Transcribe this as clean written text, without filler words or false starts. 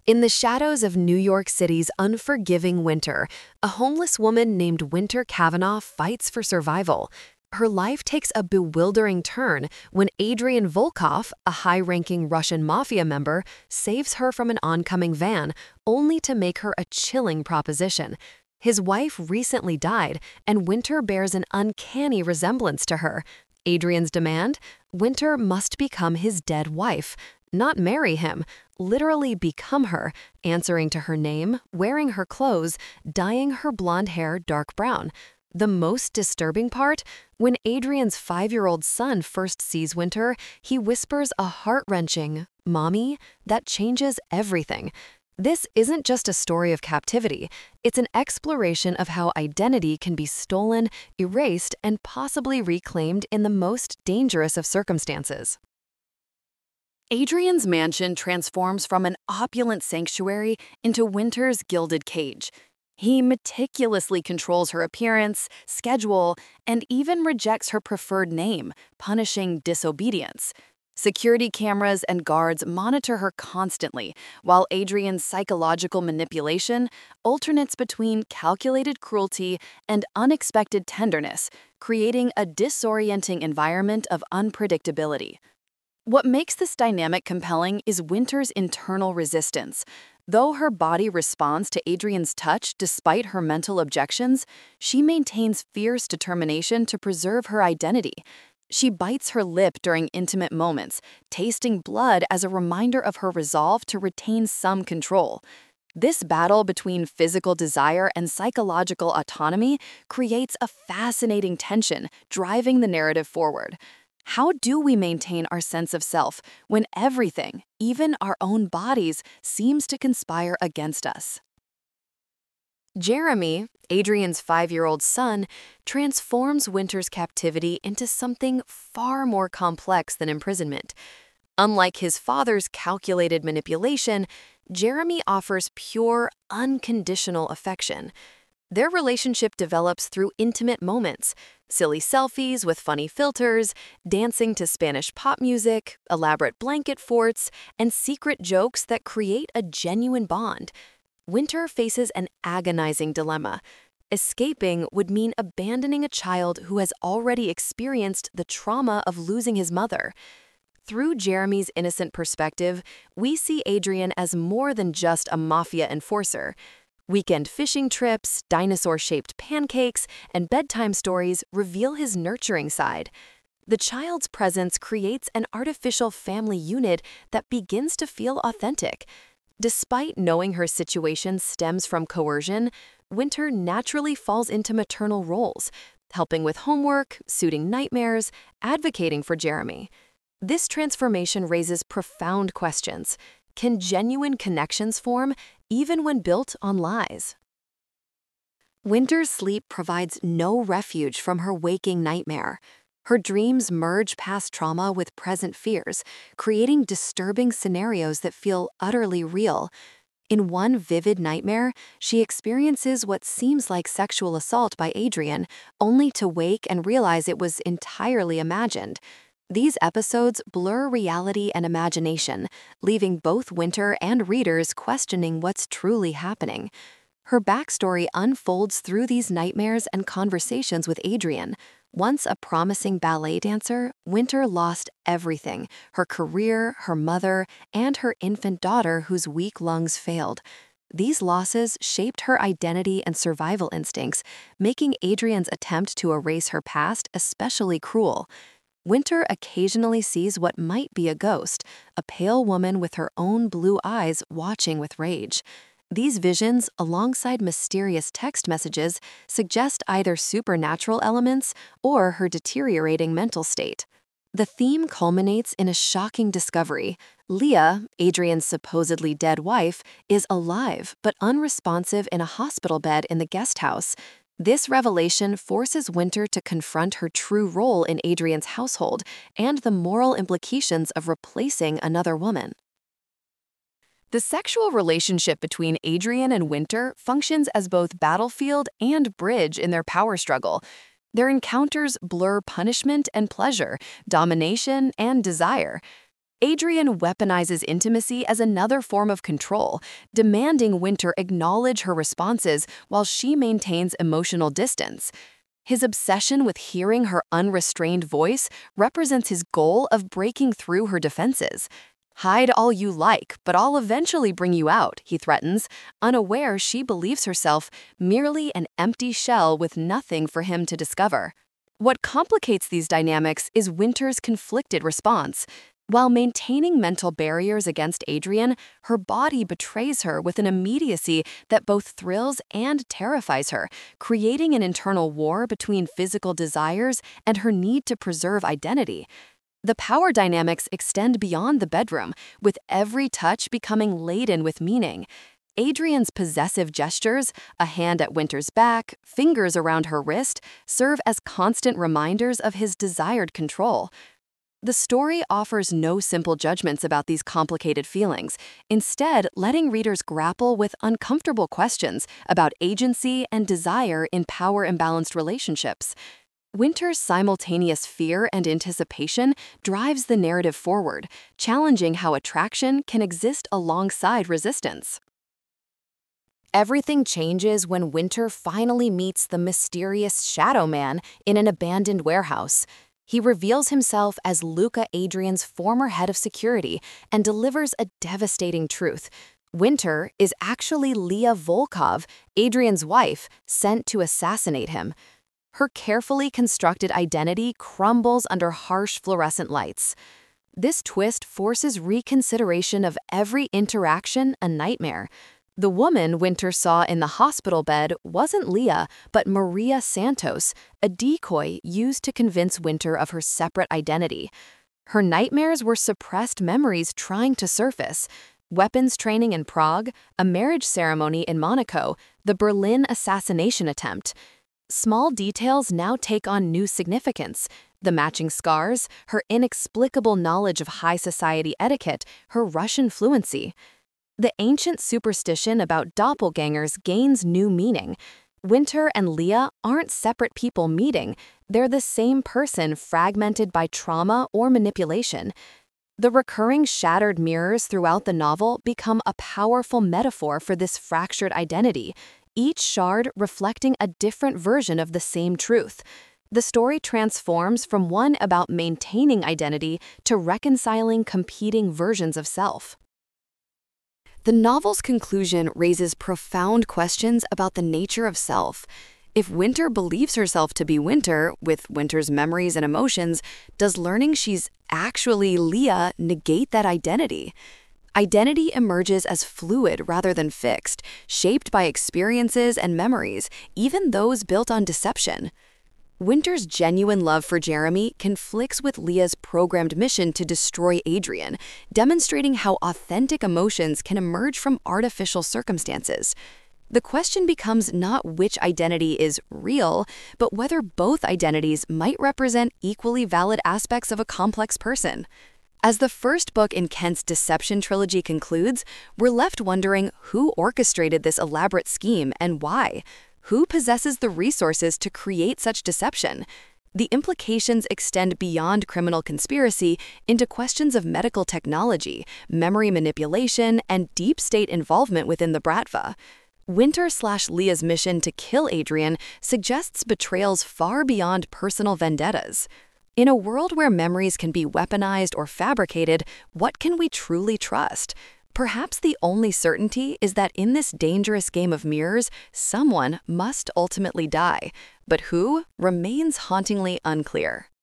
In the shadows of New York City's unforgiving winter, a homeless woman named Winter Kavanaugh fights for survival. Her life takes a bewildering turn when Adrian Volkov, a high-ranking Russian mafia member, saves her from an oncoming van, only to make her a chilling proposition. His wife recently died, and Winter bears an uncanny resemblance to her. Adrian's demand? Winter must become his dead wife, not marry him, literally become her, answering to her name, wearing her clothes, dyeing her blonde hair dark brown. The most disturbing part? When Adrian's 5-year-old son first sees Winter, he whispers a heart-wrenching, "Mommy," that changes everything. This isn't just a story of captivity. It's an exploration of how identity can be stolen, erased, and possibly reclaimed in the most dangerous of circumstances. Adrian's mansion transforms from an opulent sanctuary into Winter's gilded cage. He meticulously controls her appearance, schedule, and even rejects her preferred name, punishing disobedience. Security cameras and guards monitor her constantly, while Adrian's psychological manipulation alternates between calculated cruelty and unexpected tenderness, creating a disorienting environment of unpredictability. What makes this dynamic compelling is Winter's internal resistance. Though her body responds to Adrian's touch despite her mental objections, she maintains fierce determination to preserve her identity. She bites her lip during intimate moments, tasting blood as a reminder of her resolve to retain some control. This battle between physical desire and psychological autonomy creates a fascinating tension, driving the narrative forward. How do we maintain our sense of self when everything, even our own bodies, seems to conspire against us? Jeremy, Adrian's 5-year-old son, transforms Winter's captivity into something far more complex than imprisonment. Unlike his father's calculated manipulation, Jeremy offers pure, unconditional affection. Their relationship develops through intimate moments, silly selfies with funny filters, dancing to Spanish pop music, elaborate blanket forts, and secret jokes that create a genuine bond. Winter faces an agonizing dilemma. Escaping would mean abandoning a child who has already experienced the trauma of losing his mother. Through Jeremy's innocent perspective, we see Adrian as more than just a mafia enforcer. Weekend fishing trips, dinosaur-shaped pancakes, and bedtime stories reveal his nurturing side. The child's presence creates an artificial family unit that begins to feel authentic. Despite knowing her situation stems from coercion, Winter naturally falls into maternal roles, helping with homework, soothing nightmares, advocating for Jeremy. This transformation raises profound questions. Can genuine connections form even when built on lies? Winter's sleep provides no refuge from her waking nightmare. Her dreams merge past trauma with present fears, creating disturbing scenarios that feel utterly real. In one vivid nightmare, she experiences what seems like sexual assault by Adrian, only to wake and realize it was entirely imagined. These episodes blur reality and imagination, leaving both Winter and readers questioning what's truly happening. Her backstory unfolds through these nightmares and conversations with Adrian. Once a promising ballet dancer, Winter lost everything: her career, her mother, and her infant daughter whose weak lungs failed. These losses shaped her identity and survival instincts, making Adrian's attempt to erase her past especially cruel. Winter occasionally sees what might be a ghost, a pale woman with her own blue eyes watching with rage. These visions, alongside mysterious text messages, suggest either supernatural elements or her deteriorating mental state. The theme culminates in a shocking discovery. Leah, Adrian's supposedly dead wife, is alive but unresponsive in a hospital bed in the guest house. This revelation forces Winter to confront her true role in Adrian's household and the moral implications of replacing another woman. The sexual relationship between Adrian and Winter functions as both battlefield and bridge in their power struggle. Their encounters blur punishment and pleasure, domination and desire. Adrian weaponizes intimacy as another form of control, demanding Winter acknowledge her responses while she maintains emotional distance. His obsession with hearing her unrestrained voice represents his goal of breaking through her defenses. "Hide all you like, but I'll eventually bring you out," he threatens, unaware she believes herself merely an empty shell with nothing for him to discover. What complicates these dynamics is Winter's conflicted response. While maintaining mental barriers against Adrian, her body betrays her with an immediacy that both thrills and terrifies her, creating an internal war between physical desires and her need to preserve identity. The power dynamics extend beyond the bedroom, with every touch becoming laden with meaning. Adrian's possessive gestures, a hand at Winter's back, fingers around her wrist, serve as constant reminders of his desired control. The story offers no simple judgments about these complicated feelings, instead letting readers grapple with uncomfortable questions about agency and desire in power-imbalanced relationships. Winter's simultaneous fear and anticipation drives the narrative forward, challenging how attraction can exist alongside resistance. Everything changes when Winter finally meets the mysterious Shadow Man in an abandoned warehouse. He reveals himself as Luca Adrian's former head of security and delivers a devastating truth. Winter is actually Leah Volkov, Adrian's wife, sent to assassinate him. Her carefully constructed identity crumbles under harsh fluorescent lights. This twist forces reconsideration of every interaction a nightmare. The woman Winter saw in the hospital bed wasn't Leah, but Maria Santos, a decoy used to convince Winter of her separate identity. Her nightmares were suppressed memories trying to surface. Weapons training in Prague, a marriage ceremony in Monaco, the Berlin assassination attempt. Small details now take on new significance. The matching scars, her inexplicable knowledge of high society etiquette, her Russian fluency. The ancient superstition about doppelgangers gains new meaning. Winter and Leah aren't separate people meeting, they're the same person fragmented by trauma or manipulation. The recurring shattered mirrors throughout the novel become a powerful metaphor for this fractured identity, each shard reflecting a different version of the same truth. The story transforms from one about maintaining identity to reconciling competing versions of self. The novel's conclusion raises profound questions about the nature of self. If Winter believes herself to be Winter, with Winter's memories and emotions, does learning she's actually Leah negate that identity? Identity emerges as fluid rather than fixed, shaped by experiences and memories, even those built on deception. Winter's genuine love for Jeremy conflicts with Leah's programmed mission to destroy Adrian, demonstrating how authentic emotions can emerge from artificial circumstances. The question becomes not which identity is real, but whether both identities might represent equally valid aspects of a complex person. As the first book in Kent's Deception trilogy concludes, we're left wondering who orchestrated this elaborate scheme and why. Who possesses the resources to create such deception? The implications extend beyond criminal conspiracy into questions of medical technology, memory manipulation, and deep state involvement within the Bratva. Winter/Leah's mission to kill Adrian suggests betrayals far beyond personal vendettas. In a world where memories can be weaponized or fabricated, what can we truly trust? Perhaps the only certainty is that in this dangerous game of mirrors, someone must ultimately die, but who remains hauntingly unclear.